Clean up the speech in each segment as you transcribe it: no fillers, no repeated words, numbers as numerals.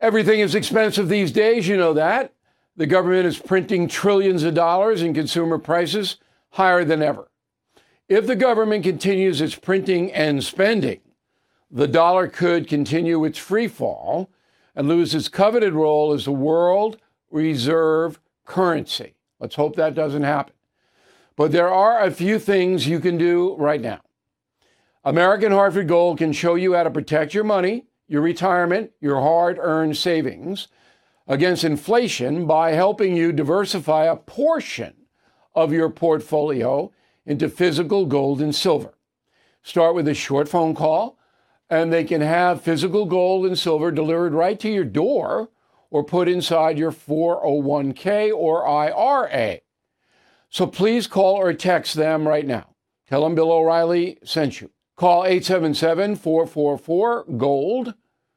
Everything is expensive these days, you know that. The government is printing trillions of dollars and consumer prices higher than ever. If the government continues its printing and spending, the dollar could continue its free fall and lose its coveted role as the world reserve currency. Let's hope that doesn't happen. But there are a few things you can do right now. American Hartford Gold can show you how to protect your money, your retirement, your hard-earned savings against inflation by helping you diversify a portion of your portfolio into physical gold and silver. Start with a short phone call, and they can have physical gold and silver delivered right to your door or put inside your 401k or IRA. So please call or text them right now. Tell them Bill O'Reilly sent you. Call 877-444-GOLD,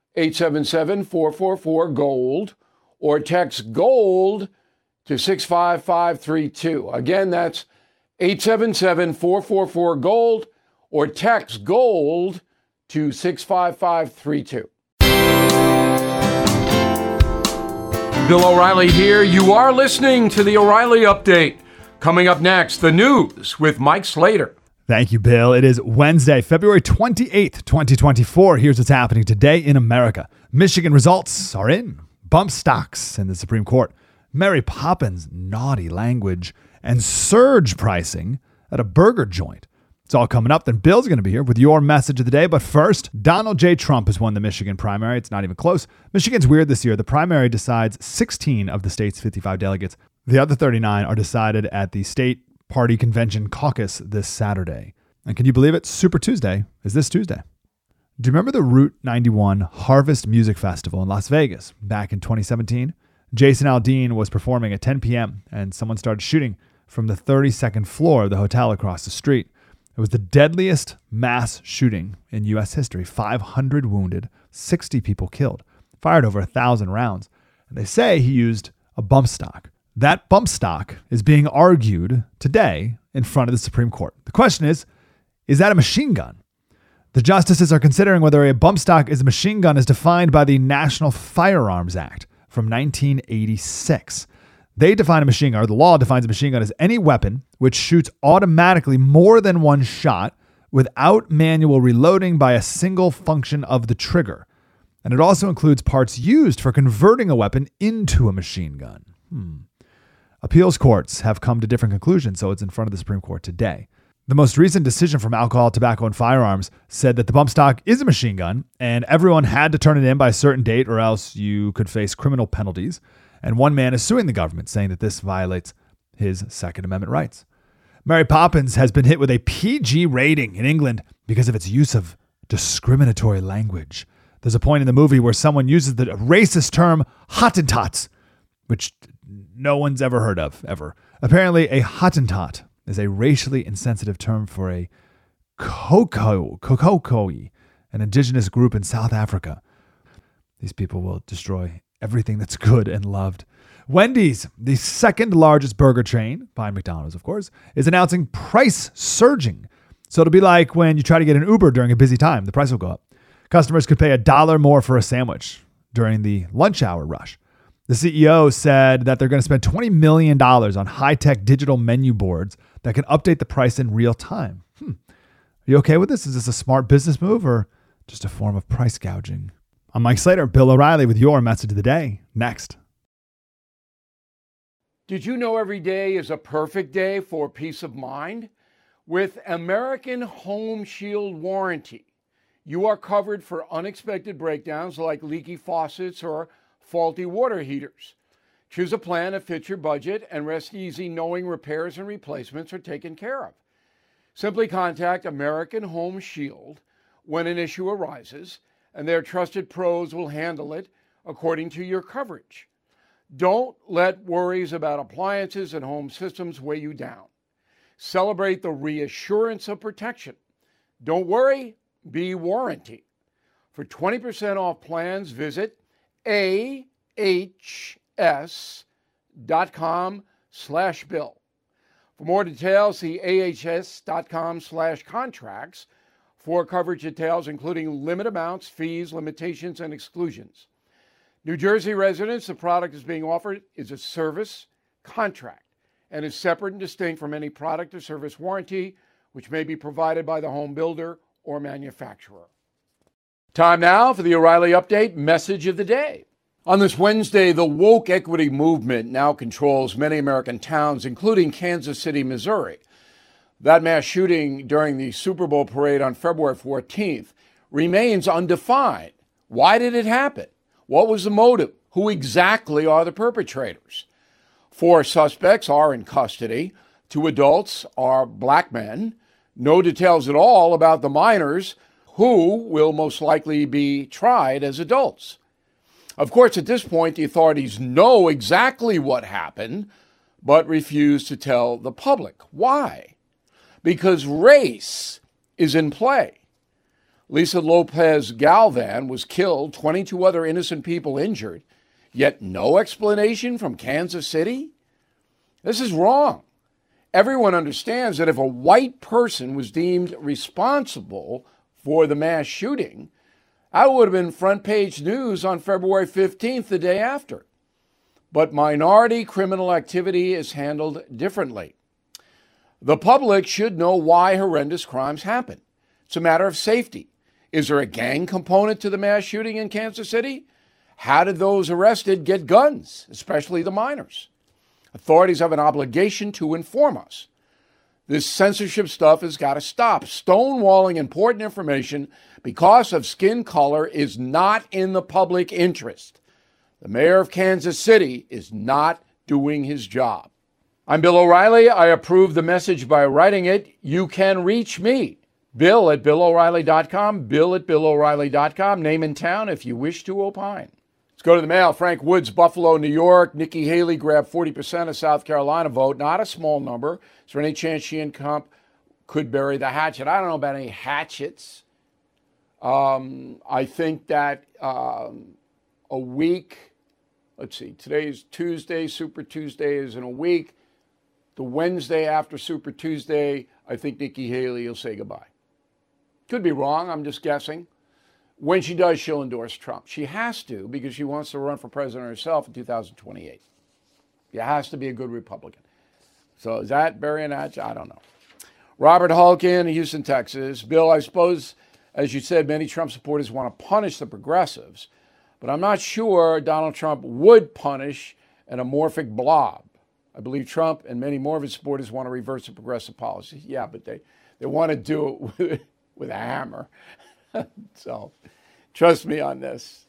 877-444-GOLD, or text GOLD to 65532. Again, that's 877-444-GOLD, or text GOLD to 65532. Bill O'Reilly here. You are listening to the O'Reilly Update. Coming up next, the news with Mike Slater. Thank you, Bill. It is Wednesday, February 28th, 2024. Here's what's happening today in America. Michigan results are in. Bump stocks in the Supreme Court. Mary Poppins' naughty language. And surge pricing at a burger joint. It's all coming up. Then Bill's going to be here with your message of the day. But first, Donald J. Trump has won the Michigan primary. It's not even close. Michigan's weird this year. The primary decides 16 of the state's 55 delegates. The other 39 are decided at the state party convention caucus this Saturday. And can you believe it? Super Tuesday is this Tuesday. Do you remember the Route 91 Harvest Music Festival in Las Vegas back in 2017? Jason Aldean was performing at 10 p.m. and someone started shooting from the 32nd floor of the hotel across the street. It was the deadliest mass shooting in U.S. history. 500 wounded, 60 people killed, fired over 1,000 rounds. And they say he used a bump stock. That bump stock is being argued today in front of the Supreme Court. The question is that a machine gun? The justices are considering whether a bump stock is a machine gun as defined by the National Firearms Act from 1986. They define a machine gun, or the law defines a machine gun as any weapon which shoots automatically more than one shot without manual reloading by a single function of the trigger. And it also includes parts used for converting a weapon into a machine gun. Appeals courts have come to different conclusions, so it's in front of the Supreme Court today. The most recent decision from Alcohol, Tobacco, and Firearms said that the bump stock is a machine gun, and everyone had to turn it in by a certain date or else you could face criminal penalties. And one man is suing the government, saying that this violates his Second Amendment rights. Mary Poppins has been hit with a PG rating in England because of its use of discriminatory language. There's a point in the movie where someone uses the racist term Hottentots, which no one's ever heard of, ever. Apparently, a Hottentot is a racially insensitive term for a Kokoi, an indigenous group in South Africa. These people will destroy everything that's good and loved. Wendy's, the second largest burger chain, behind McDonald's, of course, is announcing price surging. So it'll be like when you try to get an Uber during a busy time, the price will go up. Customers could pay $1 more for a sandwich during the lunch hour rush. The CEO said that they're going to spend $20 million on high-tech digital menu boards that can update the price in real time. Are you okay with this? Is this a smart business move or just a form of price gouging? I'm Mike Slater, Bill O'Reilly with your message of the day. Next. Did you know every day is a perfect day for peace of mind? With American Home Shield Warranty, you are covered for unexpected breakdowns like leaky faucets or faulty water heaters. Choose a plan that fits your budget and rest easy knowing repairs and replacements are taken care of. Simply contact American Home Shield when an issue arises, and their trusted pros will handle it according to your coverage. Don't let worries about appliances and home systems weigh you down. Celebrate the reassurance of protection. Don't worry, be warranty. For 20% off plans, visit ahs.com/bill. For more details, see ahs.com/contracts for coverage details, including limit amounts, fees, limitations, and exclusions. New Jersey residents, the product is being offered is a service contract and is separate and distinct from any product or service warranty, which may be provided by the home builder or manufacturer. Time now for the O'Reilly Update message of the day. On this Wednesday, the woke equity movement now controls many American towns, including Kansas City, Missouri. That mass shooting during the Super Bowl parade on February 14th remains undefined. Why did it happen? What was the motive? Who exactly are the perpetrators? 4 suspects are in custody. 2 adults are black men. No details at all about the minors, who will most likely be tried as adults. Of course, at this point, the authorities know exactly what happened, but refuse to tell the public. Why? Because race is in play. Lisa Lopez Galvan was killed, 22 other innocent people injured, yet no explanation from Kansas City? This is wrong. Everyone understands that if a white person was deemed responsible for the mass shooting, that would have been front page news on February 15th, the day after. But minority criminal activity is handled differently. The public should know why horrendous crimes happen. It's a matter of safety. Is there a gang component to the mass shooting in Kansas City? How did those arrested get guns, especially the minors? Authorities have an obligation to inform us. This censorship stuff has got to stop. Stonewalling important information because of skin color is not in the public interest. The mayor of Kansas City is not doing his job. I'm Bill O'Reilly. I approve the message by writing it. You can reach me, Bill at BillO'Reilly.com, Bill at BillO'Reilly.com. Name and town if you wish to opine. Let's go to the mail. Frank Woods, Buffalo, New York. Nikki Haley grabbed 40% of South Carolina vote. Not a small number. Is there any chance she and Trump could bury the hatchet? I don't know about any hatchets. I think that a week, let's see, today's Tuesday, Super Tuesday is in a week. The Wednesday after Super Tuesday, I think Nikki Haley will say goodbye. Could be wrong, I'm just guessing. When she does, she'll endorse Trump. She has to, because she wants to run for president herself in 2028. She has to be a good Republican. So is that burying that? I don't know. Robert Hulkin, Houston, Texas. Bill, I suppose, as you said, many Trump supporters want to punish the progressives, but I'm not sure Donald Trump would punish an amorphic blob. I believe Trump and many more of his supporters want to reverse the progressive policy. Yeah, but they want to do it with a hammer. So trust me on this.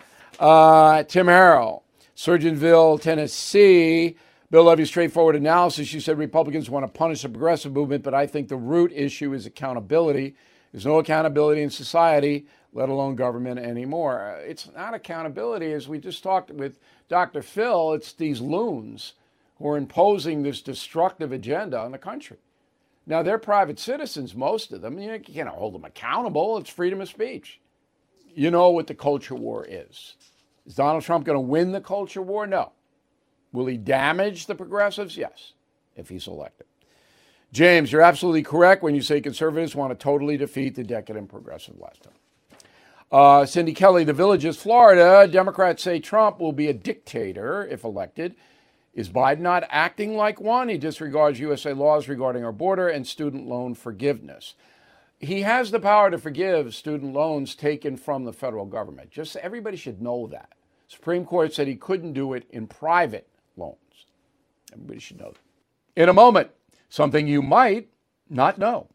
Tim Harrell, Surgeonville, Tennessee. Bill, love your straightforward analysis. You said Republicans want to punish the progressive movement, but I think the root issue is accountability. There's no accountability in society, let alone government anymore. It's not accountability. As we just talked with Dr. Phil, it's these loons who are imposing this destructive agenda on the country. Now, they're private citizens, most of them. You can't hold them accountable. It's freedom of speech. You know what the culture war is. Is Donald Trump going to win the culture war? No. Will he damage the progressives? Yes, if he's elected. James, you're absolutely correct when you say conservatives want to totally defeat the decadent progressive lifestyle. Cindy Kelly, The Villages, Florida. Democrats say Trump will be a dictator if elected. Is Biden not acting like one? He disregards USA laws regarding our border and student loan forgiveness. He has the power to forgive student loans taken from the federal government. Just everybody should know that. Supreme Court said he couldn't do it in private loans. Everybody should know that. In a moment, something you might not know.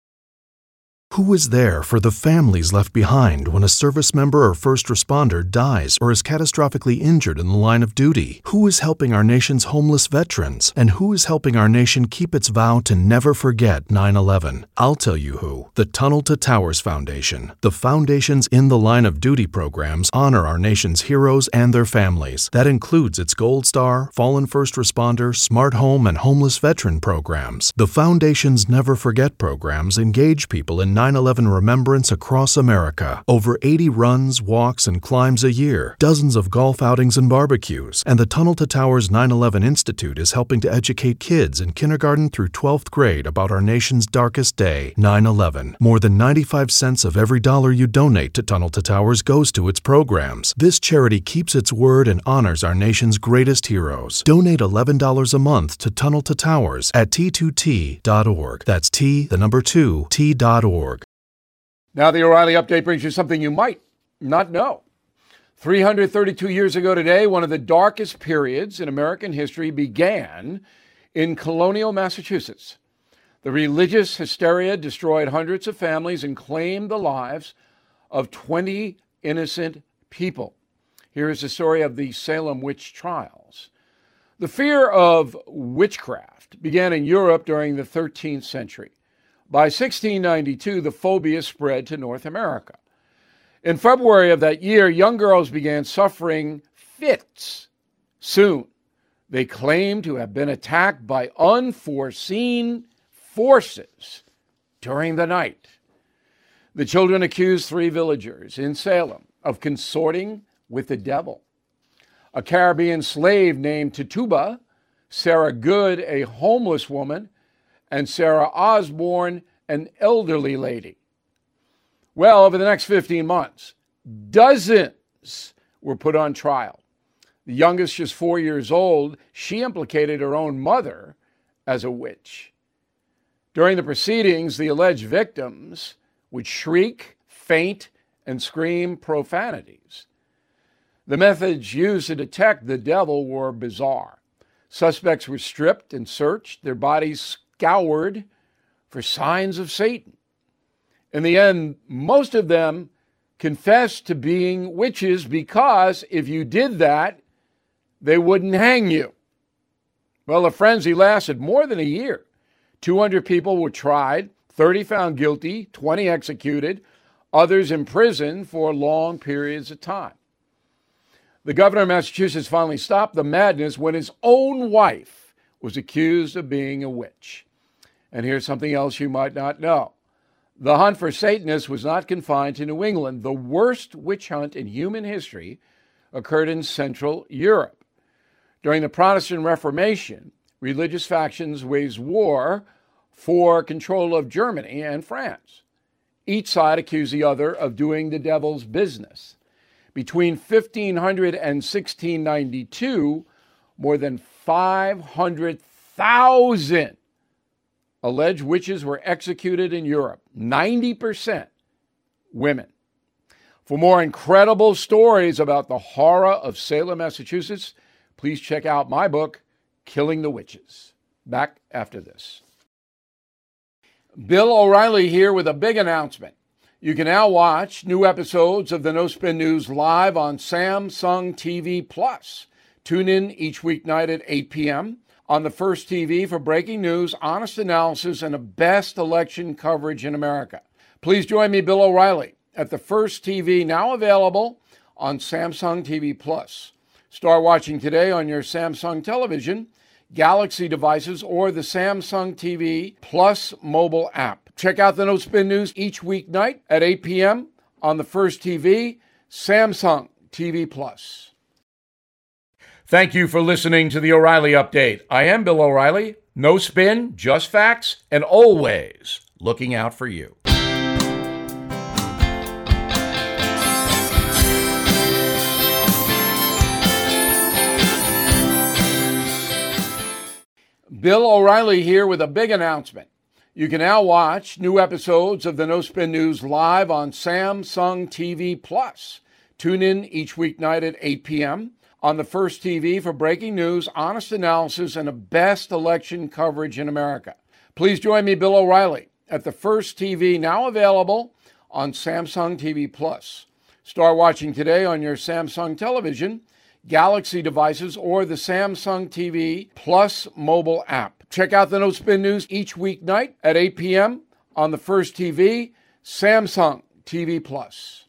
Who is there for the families left behind when a service member or first responder dies or is catastrophically injured in the line of duty? Who is helping our nation's homeless veterans? And who is helping our nation keep its vow to never forget 9/11? I'll tell you who. The Tunnel to Towers Foundation. The foundation's In the Line of Duty programs honor our nation's heroes and their families. That includes its Gold Star, Fallen First Responder, Smart Home, and Homeless Veteran programs. The foundation's Never Forget programs engage people in 9/11 remembrance across America. Over 80 runs, walks, and climbs a year, dozens of golf outings and barbecues, and the Tunnel to Towers 9/11 Institute is helping to educate kids in kindergarten through 12th grade about our nation's darkest day, 9/11. More than 95 cents of every dollar you donate to Tunnel to Towers goes to its programs. This charity keeps its word and honors our nation's greatest heroes. Donate $11 a month to Tunnel to Towers at T2T.org. That's T2T.org. Now the O'Reilly Update brings you something you might not know. 332 years ago today, one of the darkest periods in American history began in colonial Massachusetts. The religious hysteria destroyed hundreds of families and claimed the lives of 20 innocent people. Here is the story of the Salem witch trials. The fear of witchcraft began in Europe during the 13th century. By 1692, the phobia spread to North America. In February of that year, young girls began suffering fits. Soon, they claimed to have been attacked by unforeseen forces during the night. The children accused 3 villagers in Salem of consorting with the devil. A Caribbean slave named Tituba, Sarah Good, a homeless woman, and Sarah Osborne, an elderly lady. Well, over the next 15 months, dozens were put on trial. The youngest, just 4 years old, she implicated her own mother as a witch. During the proceedings, the alleged victims would shriek, faint, and scream profanities. The methods used to detect the devil were bizarre. Suspects were stripped and searched, their bodies scoured for signs of Satan. In the end, most of them confessed to being witches because if you did that, they wouldn't hang you. Well, the frenzy lasted more than a year. 200 people were tried, 30 found guilty, 20 executed, others imprisoned for long periods of time. The governor of Massachusetts finally stopped the madness when his own wife was accused of being a witch. And here's something else you might not know. The hunt for Satanists was not confined to New England. The worst witch hunt in human history occurred in Central Europe. During the Protestant Reformation, religious factions waged war for control of Germany and France. Each side accused the other of doing the devil's business. Between 1500 and 1692, more than 500,000 alleged witches were executed in Europe, 90% women. For more incredible stories about the horror of Salem, Massachusetts, please check out my book, Killing the Witches. Back after this. Bill O'Reilly here with a big announcement. You can now watch new episodes of the No Spin News live on Samsung TV Plus. Tune in each weeknight at 8 p.m. on the First TV for breaking news, honest analysis, and the best election coverage in America. Please join me, Bill O'Reilly, at the First TV, now available on Samsung TV Plus. Start watching today on your Samsung television, Galaxy devices, or the Samsung TV Plus mobile app. Check out the No Spin News each weeknight at 8 p.m. on the First TV, Samsung TV Plus. Thank you for listening to the O'Reilly Update. I am Bill O'Reilly. No spin, just facts, and always looking out for you. Bill O'Reilly here with a big announcement. You can now watch new episodes of the No Spin News live on Samsung TV Plus. Tune in each weeknight at 8 p.m. on the First TV for breaking news, honest analysis, and the best election coverage in America. Please join me, Bill O'Reilly, at the First TV, now available on Samsung TV Plus. Start watching today on your Samsung television, Galaxy devices, or the Samsung TV Plus mobile app. Check out the No Spin News each weeknight at 8 p.m. on the First TV, Samsung TV Plus.